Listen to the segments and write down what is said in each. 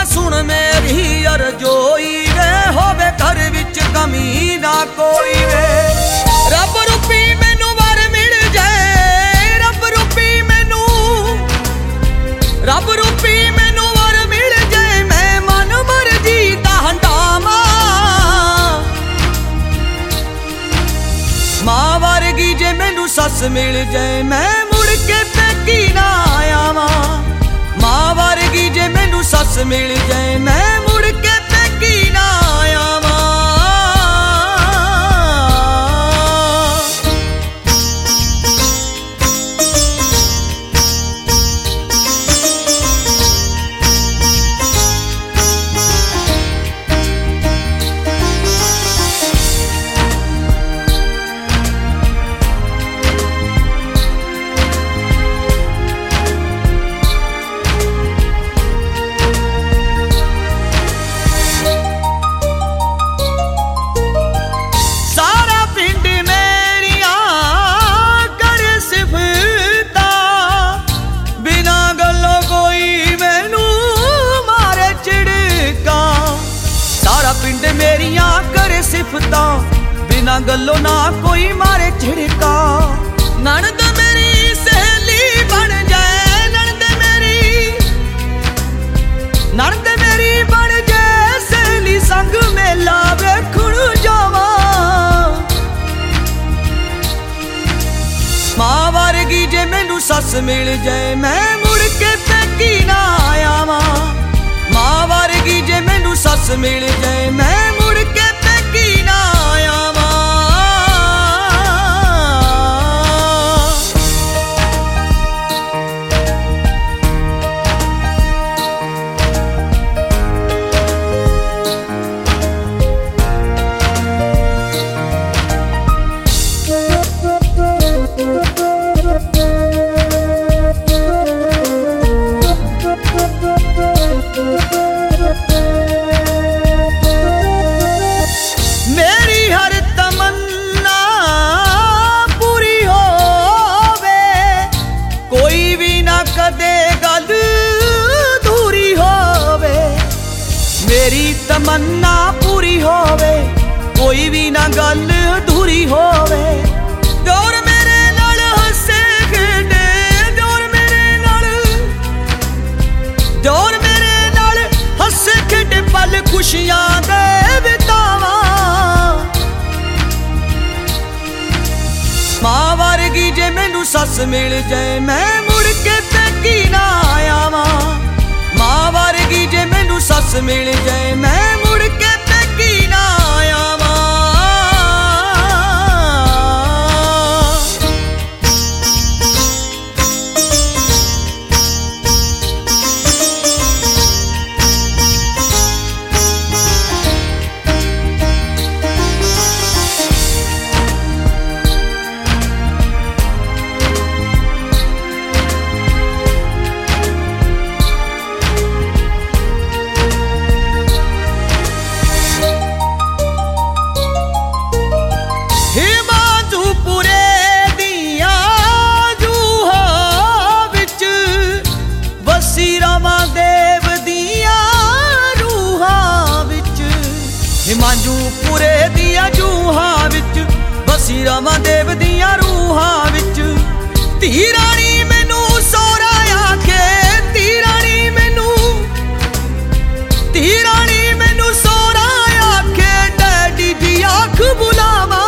सुन मेरी अरजोई वे होवे घर विच कमी ना कोई वे। रब रूपी मैनू वर मिल जाए, रब रूपी मैनू वर मिल जाए, मैं मन मर्जी दा हंडामा। मां वर्गी जे मैनू सस मिल जाए, मैं मुड़ के पैकी ना आवा। मां वर्गी जे मैनू सस मिल जाए, मैं मुड़ के पैकी ना आवा। पिंड मेरिया करे सिफता, बिना गल्लों ना कोई मारे झिड़का। ननद मेरी सहेली बन जाए, ननद मेरी बन जाए सहेली, संग मेला वेखण जावा। मां वर्गी जे मैनू सस मिल जाए, मैं मुड़ के पैकी ना आवा। मां वर्गी जे मैनू सस मिल जाए, मैं मुड़ के पैकी ना आवा। मेरी तमन्ना पूरी होवे, कोई भी ना गल अधूरी होवे। जोर मेरे नाल हसे खेडे, जोर मेरे नाल हसे खेडे, पल खुशियां दे बितावा। मां वर्गी जे मैनू सस मिल जाए, मैं मुड़ के पैकी ना आवा। मां वर्गी जे मैनू सस मिल जाए, मैं मुड़ के पैकी ना आवा। हिमांजूपुरे दिया जूहा विच बसी रामा देव दिया रूहा विच। धी रानी मैनू सोहरा आखे, धी रानी मैनू सोहरा आखे, डैडी दी आख बुलावा।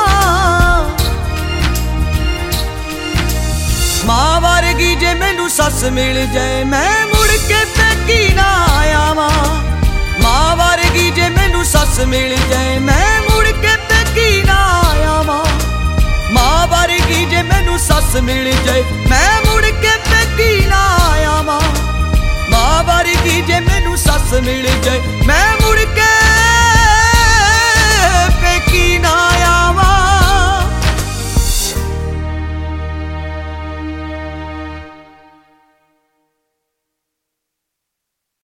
मां वर्गी जे मैनू सस मिल जाए, मैं मुड़ के पैकी ना आवा। मां वर्गी जे मैनू सस मिल जाए, मैं मुड़ के पैकी ना आवा। मां वर्गी जे मैनू सस मिल जाए, मैं मुड़ के पैकी ना आवा। मां वर्गी जे मैनू सस मिल जाए,